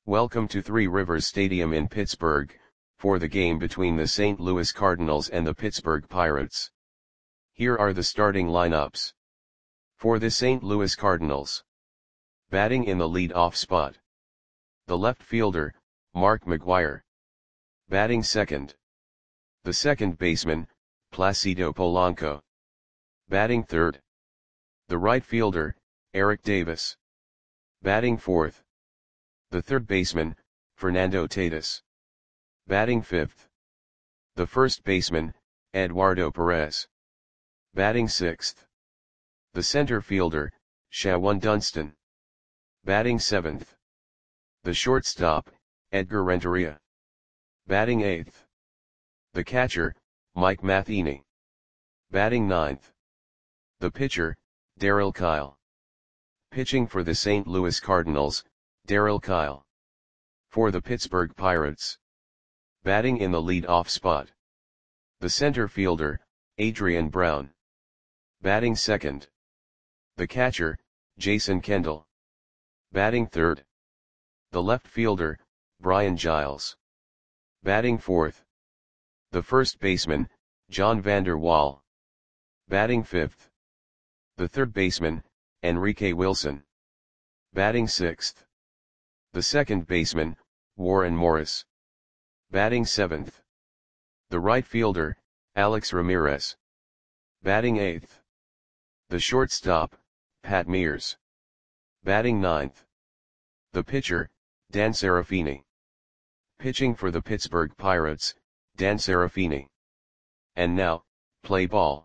Welcome to Three Rivers Stadium in Pittsburgh, for the game between the St. Louis Cardinals and the Pittsburgh Pirates. Here are the starting lineups. For the St. Louis Cardinals. Batting in the lead-off spot. The left fielder, Mark McGwire. Batting second. The second baseman, Placido Polanco. Batting third. The right fielder, Eric Davis. Batting fourth. The third baseman, Fernando Tatis. Batting fifth. The first baseman, Eduardo Perez. Batting sixth. The center fielder, Shawon Dunston. Batting seventh. The shortstop, Edgar Renteria. Batting eighth. The catcher, Mike Matheny. Batting ninth. The pitcher, Darryl Kile. Pitching for the St. Louis Cardinals, Darryl Kile. For the Pittsburgh Pirates. Batting in the lead-off spot. The center fielder, Adrian Brown. Batting second. The catcher, Jason Kendall. Batting third. The left fielder, Brian Giles. Batting fourth. The first baseman, John Vander Wal. Batting fifth. The third baseman, Enrique Wilson. Batting sixth. The second baseman, Warren Morris. Batting seventh. The right fielder, Alex Ramirez. Batting eighth. The shortstop, Pat Mears. Batting ninth. The pitcher, Dan Serafini. Pitching for the Pittsburgh Pirates, Dan Serafini. And now, play ball.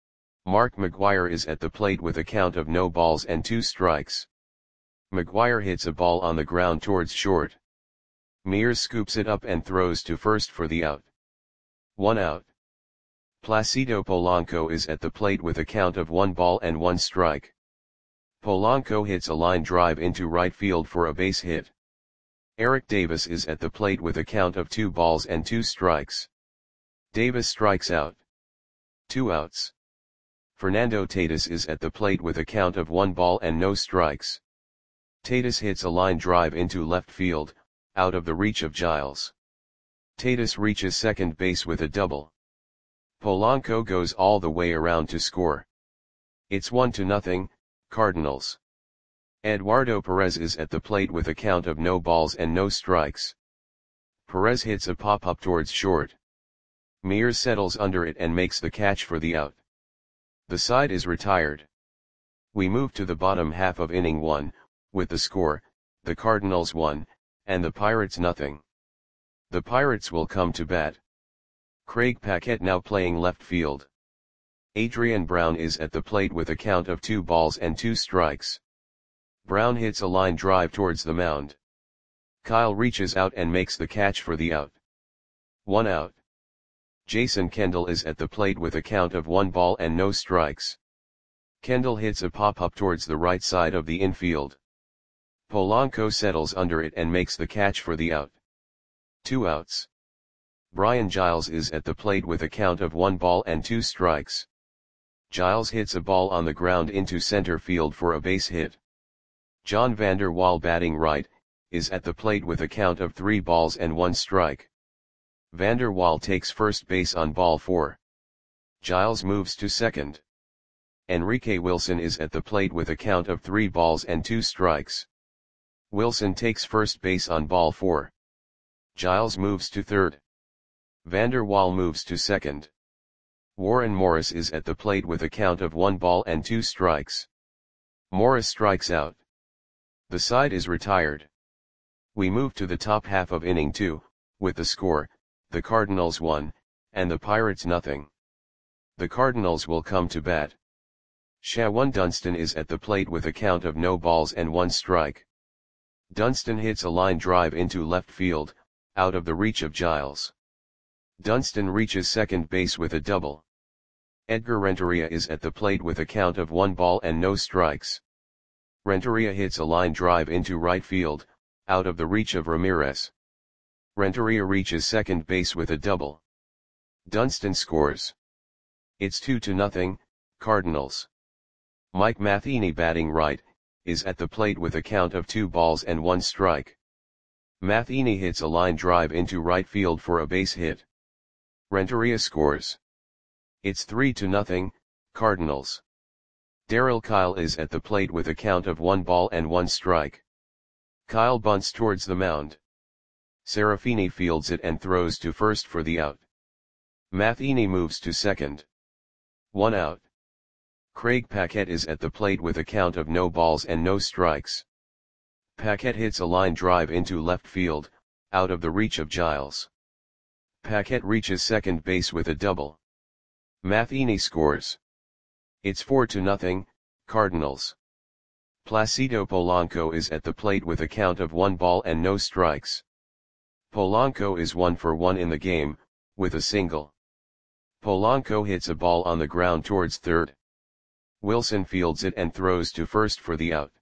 Mark McGwire is at the plate with a count of no balls and 2 strikes. McGwire hits a ball on the ground towards short. Mears scoops it up and throws to first for the out. 1 out. Placido Polanco is at the plate with a count of 1 ball and 1 strike. Polanco hits a line drive into right field for a base hit. Eric Davis is at the plate with a count of 2 balls and 2 strikes. Davis strikes out. 2 outs. Fernando Tatis is at the plate with a count of 1 ball and no strikes. Tatis hits a line drive into left field, out of the reach of Giles. Tatis reaches second base with a double. Polanco goes all the way around to score. It's 1-0, Cardinals. Eduardo Perez is at the plate with a count of no balls and no strikes. Perez hits a pop-up towards short. Mears settles under it and makes the catch for the out. The side is retired. We move to the bottom half of inning 1, with the score, the Cardinals 1, and the Pirates 0. The Pirates will come to bat. Craig Paquette now playing left field. Adrian Brown is at the plate with a count of 2 balls and 2 strikes. Brown hits a line drive towards the mound. Kile reaches out and makes the catch for the out. 1 out. Jason Kendall is at the plate with a count of 1 ball and no strikes. Kendall hits a pop-up towards the right side of the infield. Polanco settles under it and makes the catch for the out. 2 outs. Brian Giles is at the plate with a count of 1 ball and 2 strikes. Giles hits a ball on the ground into center field for a base hit. John Vander Wal, batting right, is at the plate with a count of 3 balls and 1 strike. Vander Wal takes first base on ball 4. Giles moves to second. Enrique Wilson is at the plate with a count of 3 balls and 2 strikes. Wilson takes first base on ball 4. Giles moves to third. Vander Wal moves to second. Warren Morris is at the plate with a count of 1 ball and 2 strikes. Morris strikes out. The side is retired. We move to the top half of inning 2, with the score, the Cardinals 1, and the Pirates 0. The Cardinals will come to bat. Shawon Dunston is at the plate with a count of no balls and 1 strike. Dunston hits a line drive into left field, out of the reach of Giles. Dunston reaches second base with a double. Edgar Renteria is at the plate with a count of 1 ball and no strikes. Renteria hits a line drive into right field, out of the reach of Ramirez. Renteria reaches second base with a double. Dunston scores. It's 2-0, Cardinals. Mike Matheny, batting right, is at the plate with a count of 2 balls and 1 strike. Matheny hits a line drive into right field for a base hit. Renteria scores. It's 3-0, Cardinals. Darryl Kile is at the plate with a count of 1 ball and 1 strike. Kile bunts towards the mound. Serafini fields it and throws to first for the out. Matheny moves to second. 1 out. Craig Paquette is at the plate with a count of no balls and no strikes. Paquette hits a line drive into left field, out of the reach of Giles. Paquette reaches second base with a double. Matheny scores. It's 4-0, Cardinals. Placido Polanco is at the plate with a count of 1 ball and no strikes. Polanco is 1 for 1 in the game, with a single. Polanco hits a ball on the ground towards third. Wilson fields it and throws to first for the out.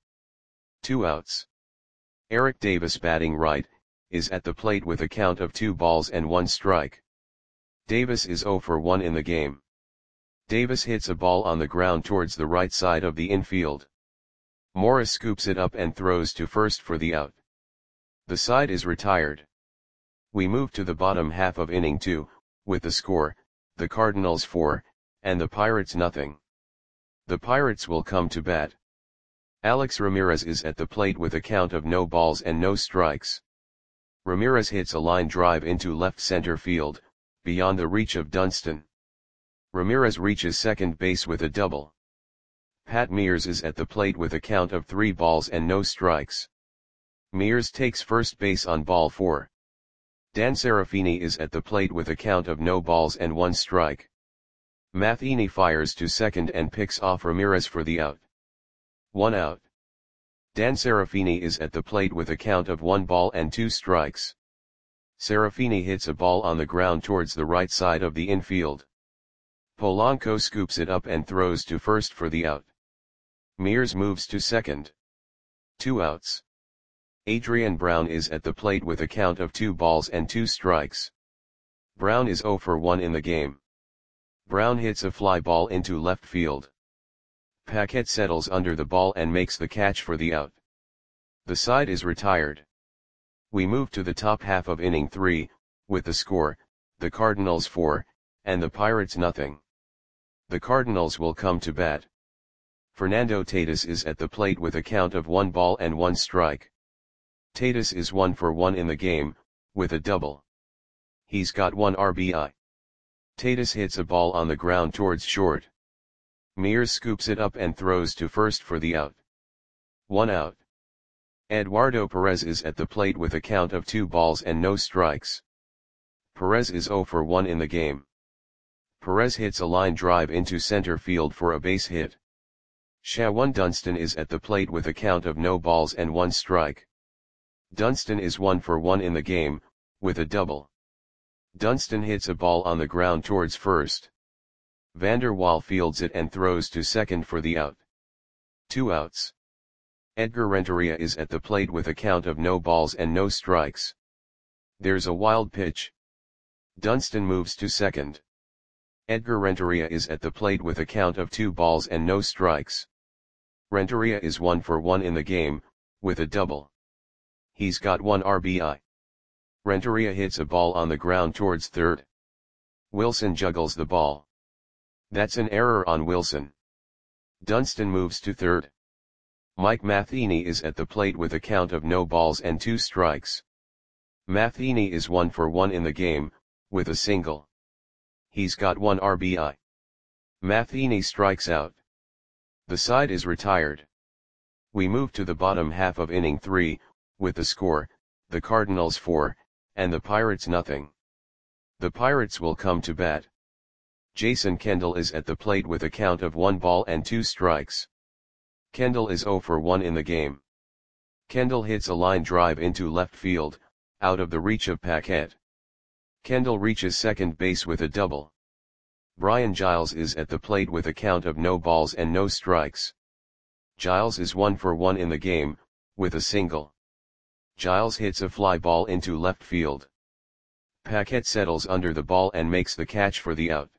2 outs. Eric Davis, batting right, is at the plate with a count of 2 balls and 1 strike. Davis is 0 for 1 in the game. Davis hits a ball on the ground towards the right side of the infield. Morris scoops it up and throws to first for the out. The side is retired. We move to the bottom half of inning 2, with the score, the Cardinals 4, and the Pirates nothing. The Pirates will come to bat. Alex Ramirez is at the plate with a count of no balls and no strikes. Ramirez hits a line drive into left center field, beyond the reach of Dunston. Ramirez reaches second base with a double. Pat Mears is at the plate with a count of 3 balls and no strikes. Mears takes first base on ball 4. Dan Serafini is at the plate with a count of no balls and 1 strike. Matheny fires to second and picks off Ramirez for the out. 1 out. Dan Serafini is at the plate with a count of 1 ball and 2 strikes. Serafini hits a ball on the ground towards the right side of the infield. Polanco scoops it up and throws to first for the out. Mears moves to second. 2 outs. Adrian Brown is at the plate with a count of 2 balls and 2 strikes. Brown is 0 for 1 in the game. Brown hits a fly ball into left field. Paquette settles under the ball and makes the catch for the out. The side is retired. We move to the top half of inning 3, with the score, the Cardinals 4, and the Pirates nothing. The Cardinals will come to bat. Fernando Tatis is at the plate with a count of 1 ball and 1 strike. Tatis is 1 for 1 in the game, with a double. He's got 1 RBI. Tatis hits a ball on the ground towards short. Mears scoops it up and throws to first for the out. 1 out. Eduardo Perez is at the plate with a count of 2 balls and no strikes. Perez is 0 for 1 in the game. Perez hits a line drive into center field for a base hit. Shawan Dunston is at the plate with a count of no balls and 1 strike. Dunston is 1 for 1 in the game, with a double. Dunston hits a ball on the ground towards first. Vander Waal fields it and throws to second for the out. 2 outs. Edgar Renteria is at the plate with a count of no balls and no strikes. There's a wild pitch. Dunston moves to second. Edgar Renteria is at the plate with a count of 2 balls and no strikes. Renteria is 1 for 1 in the game, with a double. He's got 1 RBI. Renteria hits a ball on the ground towards third. Wilson juggles the ball. That's an error on Wilson. Dunston moves to third. Mike Matheny is at the plate with a count of no balls and 2 strikes. Matheny is 1 for 1 in the game, with a single. He's got 1 RBI. Matheny strikes out. The side is retired. We move to the bottom half of inning 3, with the score, the Cardinals 4, and the Pirates nothing. The Pirates will come to bat. Jason Kendall is at the plate with a count of 1 ball and 2 strikes. Kendall is 0 for 1 in the game. Kendall hits a line drive into left field, out of the reach of Paquette. Kendall reaches second base with a double. Brian Giles is at the plate with a count of no balls and no strikes. Giles is 1 for 1 in the game, with a single. Giles hits a fly ball into left field. Paquette settles under the ball and makes the catch for the out.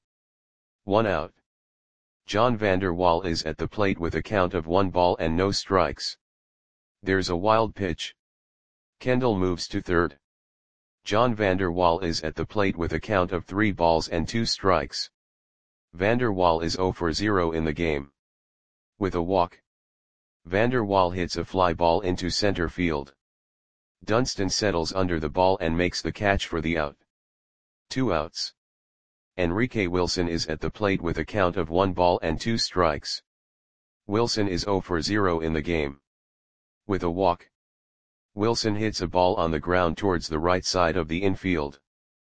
1 out. John Vander Waal is at the plate with a count of 1 ball and no strikes. There's a wild pitch. Kendall moves to third. John Vander Wal is at the plate with a count of 3 balls and 2 strikes. Vander Wal is 0 for 0 in the game. With a walk, Vander Wal hits a fly ball into center field. Dunston settles under the ball and makes the catch for the out. 2 outs. Enrique Wilson is at the plate with a count of 1 ball and 2 strikes. Wilson is 0 for 0 in the game. With a walk, Wilson hits a ball on the ground towards the right side of the infield.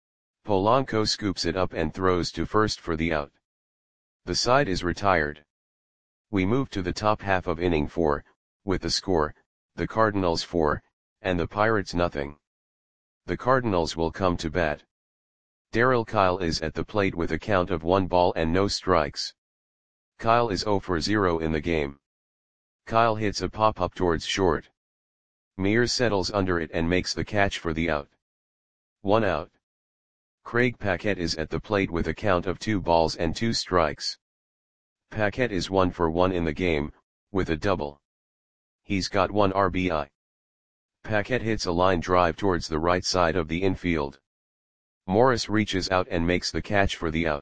Polanco scoops it up and throws to first for the out. The side is retired. We move to the top half of inning 4, with the score, the Cardinals 4, and the Pirates nothing. The Cardinals will come to bat. Darryl Kile is at the plate with a count of 1 ball and no strikes. Kile is 0 for 0 in the game. Kile hits a pop-up towards short. Mears settles under it and makes the catch for the out. 1 out. Craig Paquette is at the plate with a count of 2 balls and 2 strikes. Paquette is 1 for 1 in the game, with a double. He's got 1 RBI. Paquette hits a line drive towards the right side of the infield. Morris reaches out and makes the catch for the out.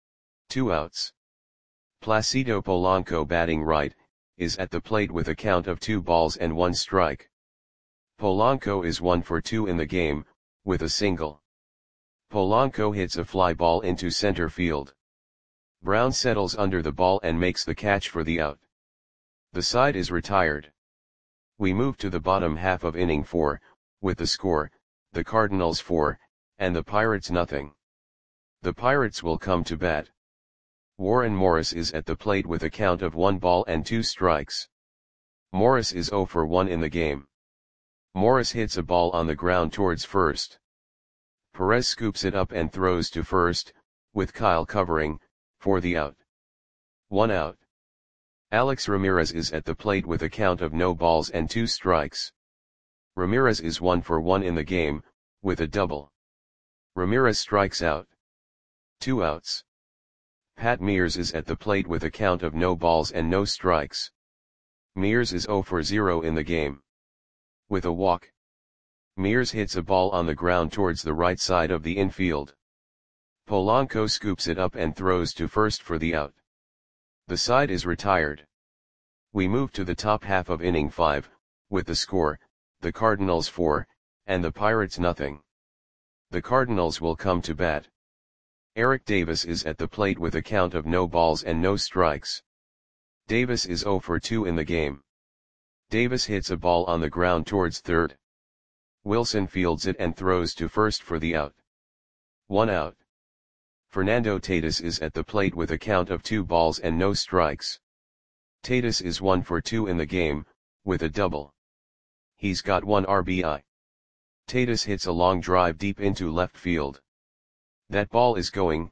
2 outs. Placido Polanco, batting right, is at the plate with a count of 2 balls and 1 strike. Polanco is 1 for 2 in the game, with a single. Polanco hits a fly ball into center field. Brown settles under the ball and makes the catch for the out. The side is retired. We move to the bottom half of inning 4, with the score, the Cardinals 4, and the Pirates nothing. The Pirates will come to bat. Warren Morris is at the plate with a count of 1 ball and 2 strikes. Morris is 0 for 1 in the game. Morris hits a ball on the ground towards first. Perez scoops it up and throws to first, with Kile covering, for the out. 1 out. Alex Ramirez is at the plate with a count of no balls and 2 strikes. Ramirez is 1 for 1 in the game, with a double. Ramirez strikes out. 2 outs. Pat Mears is at the plate with a count of no balls and no strikes. Mears is 0 for 0 in the game. With a walk, Mears hits a ball on the ground towards the right side of the infield. Polanco scoops it up and throws to first for the out. The side is retired. We move to the top half of inning 5, with the score, the Cardinals 4, and the Pirates nothing. The Cardinals will come to bat. Eric Davis is at the plate with a count of no balls and no strikes. Davis is 0 for 2 in the game. Davis hits a ball on the ground towards third. Wilson fields it and throws to first for the out. 1 out. Fernando Tatis is at the plate with a count of 2 balls and no strikes. Tatis is 1 for 2 in the game, with a double. He's got 1 RBI. Tatis hits a long drive deep into left field. That ball is gone.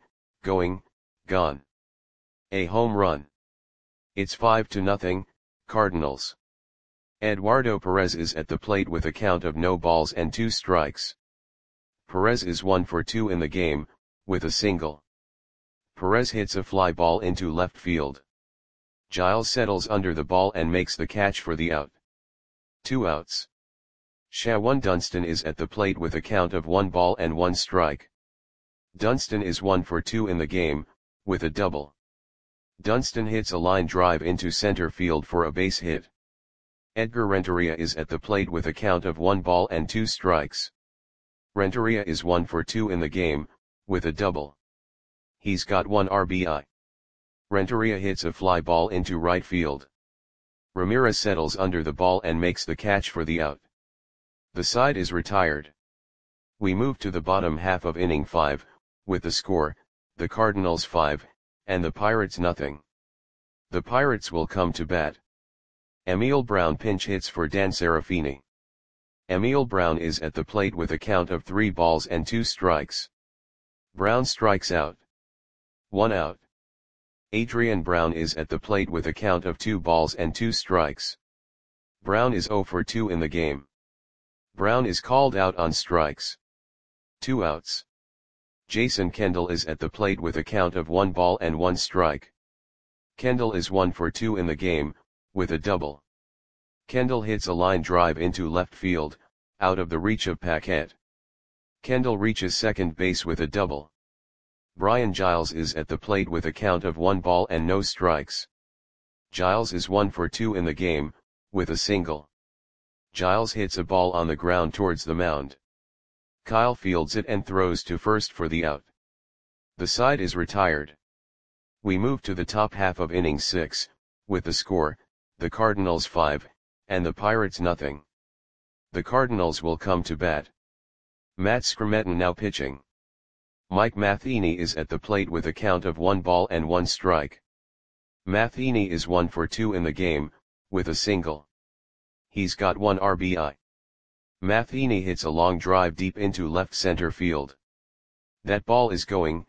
A home run. It's 5-0, Cardinals. Eduardo Perez is at the plate with a count of no balls and 2 strikes. Perez is 1 for 2 in the game, with a single. Perez hits a fly ball into left field. Giles settles under the ball and makes the catch for the out. 2 outs. Shawan Dunston is at the plate with a count of 1 ball and 1 strike. Dunston is 1 for 2 in the game, with a double. Dunston hits a line drive into center field for a base hit. Edgar Renteria is at the plate with a count of 1 ball and 2 strikes. Renteria is 1 for 2 in the game, with a double. He's got 1 RBI. Renteria hits a fly ball into right field. Ramirez settles under the ball and makes the catch for the out. The side is retired. We move to the bottom half of inning 5, with the score, the Cardinals 5, and the Pirates nothing. The Pirates will come to bat. Emil Brown pinch hits for Dan Serafini. Emil Brown is at the plate with a count of 3 balls and 2 strikes. Brown strikes out. 1 out. Adrian Brown is at the plate with a count of 2 balls and 2 strikes. Brown is 0 for 2 in the game. Brown is called out on strikes. 2 outs. Jason Kendall is at the plate with a count of 1 ball and 1 strike. Kendall is 1 for 2 in the game, with a double. Kendall hits a line drive into left field, out of the reach of Paquette. Kendall reaches second base with a double. Brian Giles is at the plate with a count of 1 ball and no strikes. Giles is 1 for 2 in the game, with a single. Giles hits a ball on the ground towards the mound. Kyle fields it and throws to first for the out. The side is retired. We move to the top half of inning 6, with the score, the Cardinals 5, and the Pirates nothing. The Cardinals will come to bat. Matt Scremeton now pitching. Mike Matheny is at the plate with a count of 1 ball and 1 strike. Matheny is 1 for 2 in the game, with a single. He's got 1 RBI. Matheny hits a long drive deep into left center field. That ball is gone.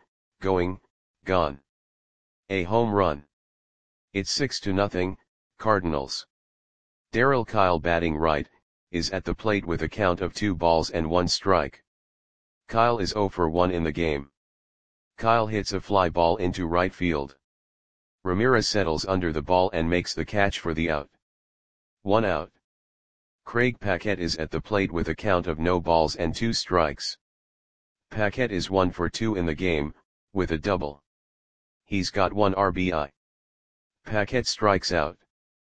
A home run. It's 6-0, Cardinals. Darryl Kyle batting right, is at the plate with a count of 2 balls and 1 strike. Kyle is 0 for 1 in the game. Kyle hits a fly ball into right field. Ramirez settles under the ball and makes the catch for the out. 1 out. Craig Paquette is at the plate with a count of no balls and 2 strikes. Paquette is 1 for 2 in the game, with a double. He's got 1 RBI. Paquette strikes out.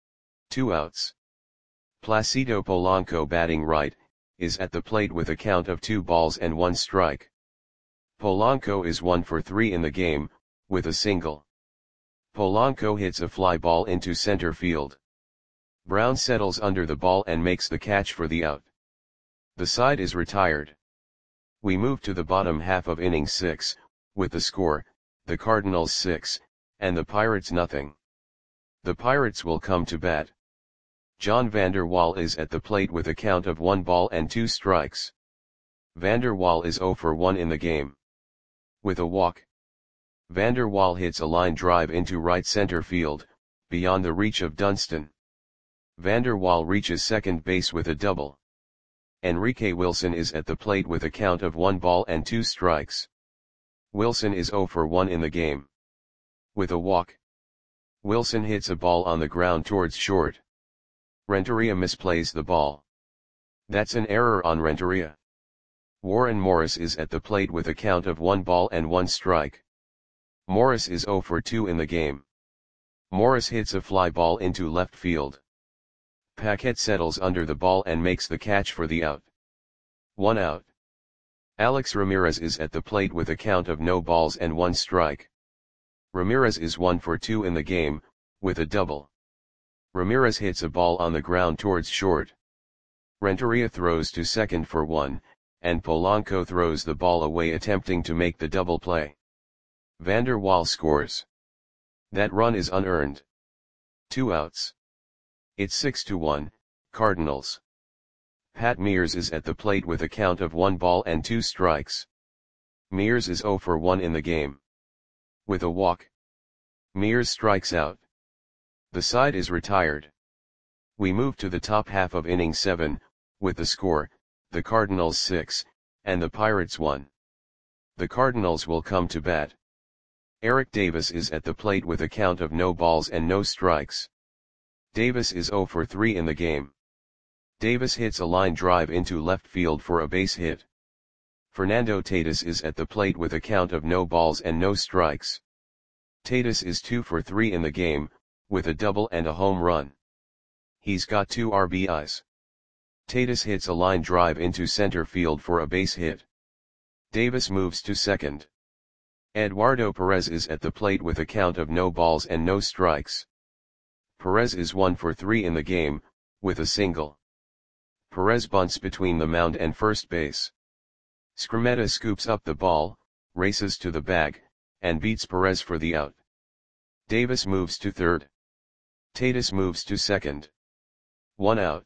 2 outs. Placido Polanco batting right, is at the plate with a count of 2 balls and 1 strike. Polanco is 1 for 3 in the game, with a single. Polanco hits a fly ball into center field. Brown settles under the ball and makes the catch for the out. The side is retired. We move to the bottom half of inning 6, with the score, the Cardinals 6, and the Pirates nothing. The Pirates will come to bat. John Vander Wal is at the plate with a count of 1 ball and 2 strikes. Vander Wal is 0 for 1 in the game. With a walk. Vander Wal hits a line drive into right center field, beyond the reach of Dunston. Vander Wal reaches second base with a double. Enrique Wilson is at the plate with a count of 1 ball and 2 strikes. Wilson is 0 for 1 in the game. With a walk. Wilson hits a ball on the ground towards short. Renteria misplays the ball. That's an error on Renteria. Warren Morris is at the plate with a count of 1 ball and 1 strike. Morris is 0 for 2 in the game. Morris hits a fly ball into left field. Paquette settles under the ball and makes the catch for the out. 1 out. Alex Ramirez is at the plate with a count of no balls and 1 strike. Ramirez is 1 for 2 in the game, with a double. Ramirez hits a ball on the ground towards short. Renteria throws to second for 1, and Polanco throws the ball away attempting to make the double play. Vander Wal scores. That run is unearned. 2 outs. It's 6-1, Cardinals. Pat Mears is at the plate with a count of 1 ball and 2 strikes. Mears is 0 for 1 in the game. With a walk. Mears strikes out. The side is retired. We move to the top half of inning 7, with the score, the Cardinals 6, and the Pirates 1. The Cardinals will come to bat. Eric Davis is at the plate with a count of no balls and no strikes. Davis is 0 for 3 in the game. Davis hits a line drive into left field for a base hit. Fernando Tatis is at the plate with a count of no balls and no strikes. Tatis is 2 for 3 in the game, with a double and a home run. He's got 2 RBIs. Tatis hits a line drive into center field for a base hit. Davis moves to second. Eduardo Perez is at the plate with a count of no balls and no strikes. Perez is 1 for 3 in the game, with a single. Perez bunts between the mound and first base. Scrimetta scoops up the ball, races to the bag, and beats Perez for the out. Davis moves to third. Tatis moves to second. 1 out.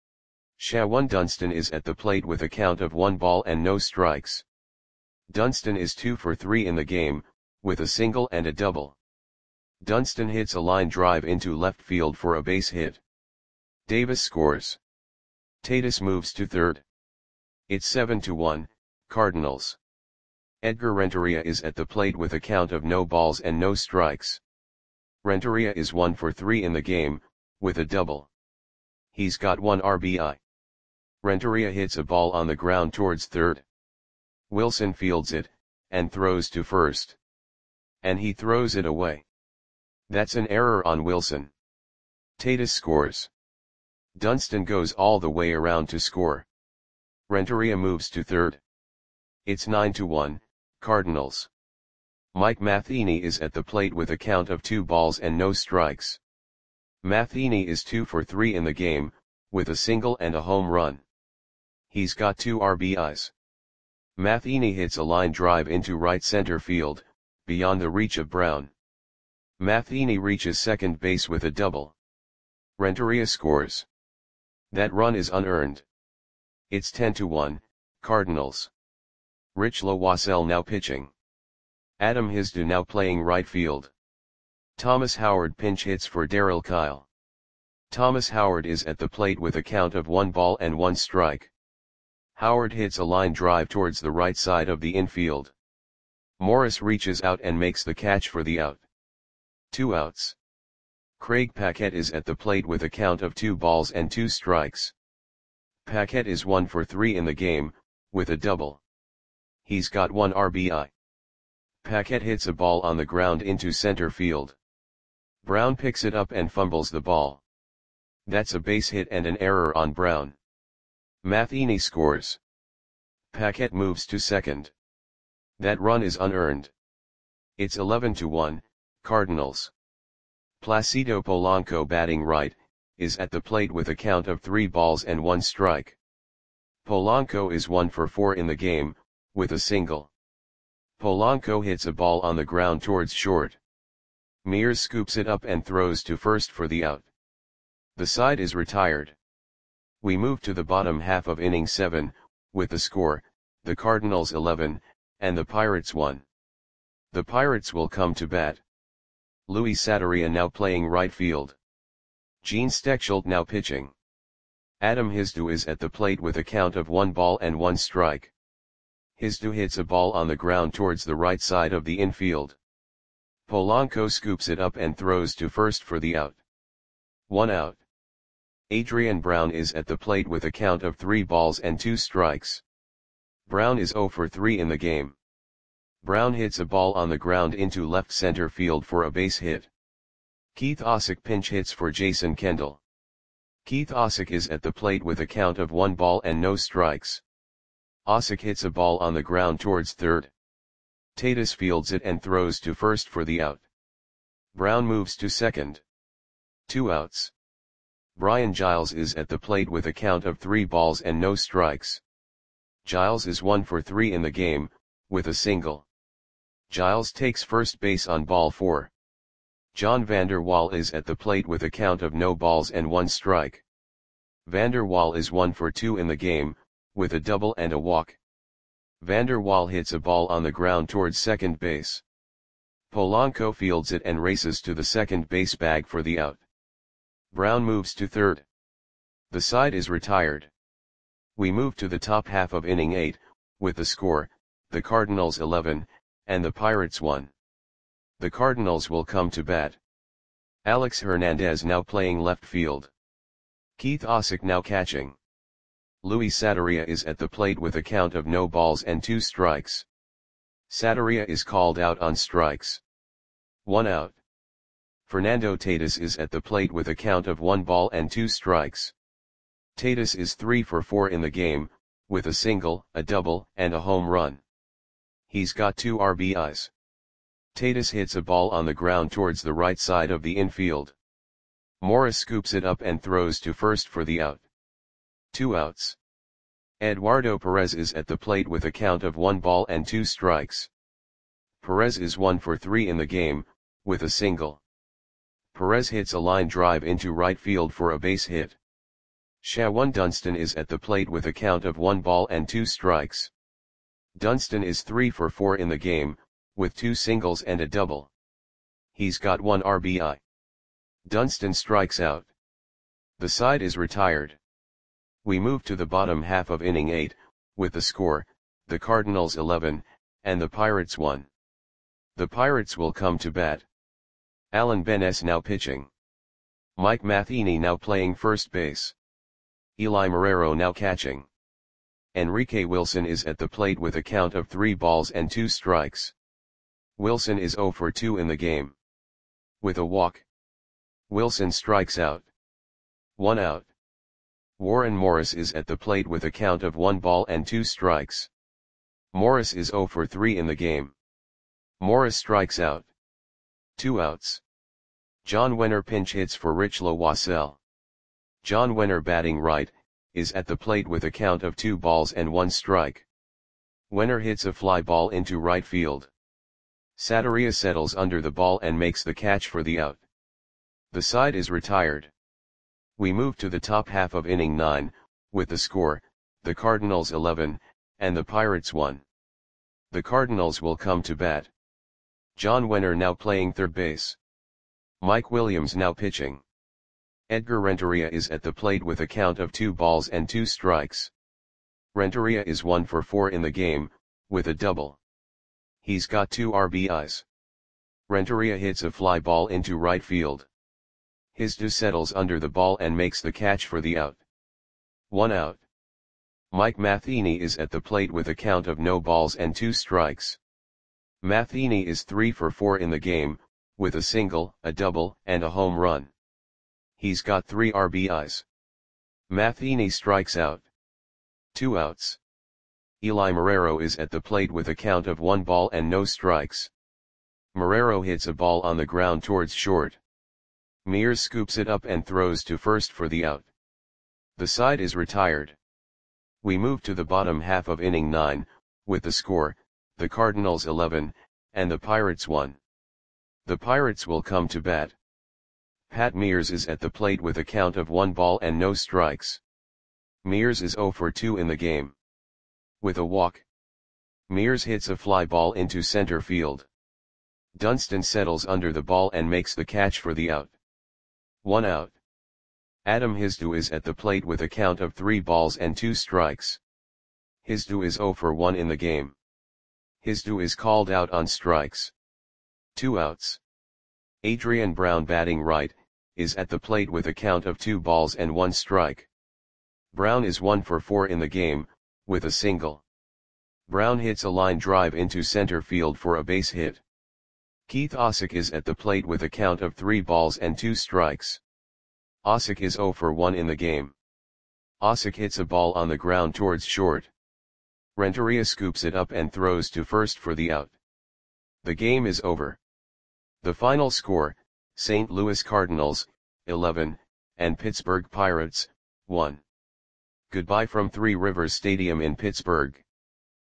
Shawan Dunston is at the plate with a count of 1 ball and no strikes. Dunston is 2 for 3 in the game, with a single and a double. Dunston hits a line drive into left field for a base hit. Davis scores. Tatis moves to third. It's 7-1, Cardinals. Edgar Renteria is at the plate with a count of no balls and no strikes. Renteria is 1 for 3 in the game, with a double. He's got 1 RBI. Renteria hits a ball on the ground towards third. Wilson fields it, and throws to first. And he throws it away. That's an error on Wilson. Tatis scores. Dunston goes all the way around to score. Renteria moves to third. It's 9-1, Cardinals. Mike Matheny is at the plate with a count of 2 balls and no strikes. Matheny is 2 for 3 in the game, with a single and a home run. He's got 2 RBIs. Matheny hits a line drive into right center field, beyond the reach of Brown. Matheny reaches second base with a double. Renteria scores. That run is unearned. It's 10-1, Cardinals. Rich Loisel now pitching. Adam Hisdu now playing right field. Thomas Howard pinch hits for Darryl Kyle. Thomas Howard is at the plate with a count of 1 ball and 1 strike. Howard hits a line drive towards the right side of the infield. Morris reaches out and makes the catch for the out. 2 outs. Craig Paquette is at the plate with a count of 2 balls and 2 strikes. Paquette is 1 for 3 in the game, with a double. He's got 1 RBI. Paquette hits a ball on the ground into center field. Brown picks it up and fumbles the ball. That's a base hit and an error on Brown. Matheny scores. Paquette moves to second. That run is unearned. It's 11-1, Cardinals. Placido Polanco batting right, is at the plate with a count of 3 balls and 1 strike. Polanco is 1 for 4 in the game, with a single. Polanco hits a ball on the ground towards short. Mears scoops it up and throws to first for the out. The side is retired. We move to the bottom half of inning 7, with the score, the Cardinals 11, and the Pirates 1. The Pirates will come to bat. Luis Sadaria now playing right field. Gene Steckschulte now pitching. Adam Hisdu is at the plate with a count of 1 ball and 1 strike. Hisdu hits a ball on the ground towards the right side of the infield. Polanco scoops it up and throws to first for the out. 1 out. Adrian Brown is at the plate with a count of 3 balls and 2 strikes. Brown is 0 for 3 in the game. Brown hits a ball on the ground into left center field for a base hit. Keith Osick pinch hits for Jason Kendall. Keith Osick is at the plate with a count of 1 ball and no strikes. Osick hits a ball on the ground towards third. Tatis fields it and throws to first for the out. Brown moves to second. 2 outs. Brian Giles is at the plate with a count of 3 balls and no strikes. Giles is 1 for 3 in the game, with a single. Giles takes first base on ball 4. John Vander Wal is at the plate with a count of no balls and 1 strike. Vander Wal is 1 for 2 in the game, with a double and a walk. Vander Wal hits a ball on the ground towards second base. Polanco fields it and races to the second base bag for the out. Brown moves to third. The side is retired. We move to the top half of inning 8, with the score, the Cardinals 11, and the Pirates 1. The Cardinals will come to bat. Alex Hernandez now playing left field. Keith Osick now catching. Luis Sadaria is at the plate with a count of no balls and 2 strikes. Sadaria is called out on strikes. 1 out. Fernando Tatis is at the plate with a count of 1 ball and 2 strikes. Tatis is 3 for 4 in the game, with a single, a double, and a home run. He's got 2 RBIs. Tatis hits a ball on the ground towards the right side of the infield. Morris scoops it up and throws to first for the out. 2 outs. Eduardo Perez is at the plate with a count of 1 ball and 2 strikes. Perez is 1 for 3 in the game, with a single. Perez hits a line drive into right field for a base hit. Shawan Dunston is at the plate with a count of 1 ball and 2 strikes. Dunston is 3 for 4 in the game, with 2 singles and a double. He's got 1 RBI. Dunston strikes out. The side is retired. We move to the bottom half of inning 8, with the score, the Cardinals 11, and the Pirates 1. The Pirates will come to bat. Alan Benes now pitching. Mike Matheny now playing first base. Eli Marrero now catching. Enrique Wilson is at the plate with a count of 3 balls and 2 strikes. Wilson is 0 for 2 in the game. With a walk, Wilson strikes out. 1 out. Warren Morris is at the plate with a count of 1 ball and 2 strikes. Morris is 0 for 3 in the game. Morris strikes out. 2 outs. John Wenner pinch hits for Rich Loisel. John Wenner batting right, is at the plate with a count of 2 balls and 1 strike. Wenner hits a fly ball into right field. Sataria settles under the ball and makes the catch for the out. The side is retired. We move to the top half of inning 9, with the score, the Cardinals 11, and the Pirates 1. The Cardinals will come to bat. John Wenner now playing third base. Mike Williams now pitching. Edgar Renteria is at the plate with a count of 2 balls and 2 strikes. Renteria is 1 for 4 in the game, with a double. He's got 2 RBIs. Renteria hits a fly ball into right field. Hizdu settles under the ball and makes the catch for the out. 1 out. Mike Matheny is at the plate with a count of no balls and 2 strikes. Matheny is 3 for 4 in the game, with a single, a double, and a home run. He's got 3 RBIs. Matheny strikes out. 2 outs. Eli Marrero is at the plate with a count of 1 ball and no strikes. Marrero hits a ball on the ground towards short. Mears scoops it up and throws to first for the out. The side is retired. We move to the bottom half of inning 9, with the score, the Cardinals 11, and the Pirates 1. The Pirates will come to bat. Pat Mears is at the plate with a count of 1 ball and no strikes. Mears is 0 for 2 in the game. With a walk, Mears hits a fly ball into center field. Dunston settles under the ball and makes the catch for the out. 1 out. Adam Hizdu is at the plate with a count of 3 balls and 2 strikes. Hizdu is 0 for 1 in the game. Hizdu is called out on strikes. 2 outs. Adrian Brown batting right, is at the plate with a count of 2 balls and 1 strike. Brown is 1 for 4 in the game, with a single. Brown hits a line drive into center field for a base hit. Keith Osick is at the plate with a count of 3 balls and 2 strikes. Osick is 0 for 1 in the game. Osick hits a ball on the ground towards short. Renteria scoops it up and throws to first for the out. The game is over. The final score, St. Louis Cardinals, 11, and Pittsburgh Pirates, 1. Goodbye from Three Rivers Stadium in Pittsburgh.